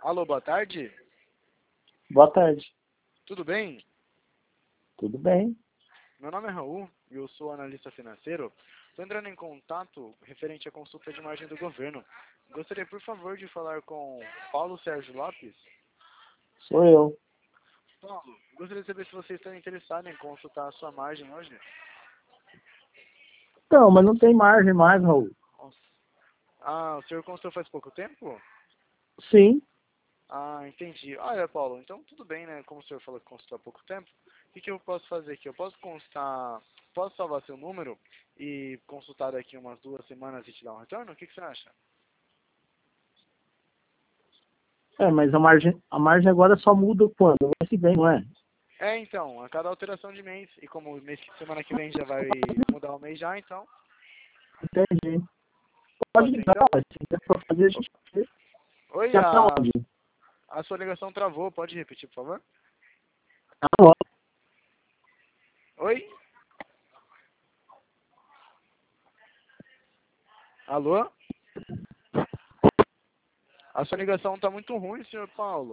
Alô, boa tarde. Boa tarde. Tudo bem? Tudo bem? Meu nome é Raul e eu sou analista financeiro. Estou entrando em contato referente à consulta de margem do governo. Gostaria, por favor, de falar com Paulo Sérgio Lopes. Sou eu. Paulo, gostaria de saber se você está interessado em consultar a sua margem hoje. Não, mas não tem margem mais, Raul. Nossa. Ah, o senhor consultou faz pouco tempo? Sim. Ah, entendi. Olha, Paulo, então tudo bem, né? Como o senhor falou que consultou há pouco tempo, o que eu posso fazer aqui? Eu posso posso salvar seu número e consultar daqui umas 2 semanas e te dar um retorno? O que você acha? Mas a margem agora só muda quando? O mês que vem, não é? Então, a cada alteração de mês, e como semana que vem já vai mudar o mês já, então, Entendi. Pode pode ser ligar, então? se der pra fazer, a gente faz. Oi, Tá onde? a sua ligação travou, pode repetir, por favor? Tá onde? Oi? Alô? A sua ligação está muito ruim, senhor Paulo.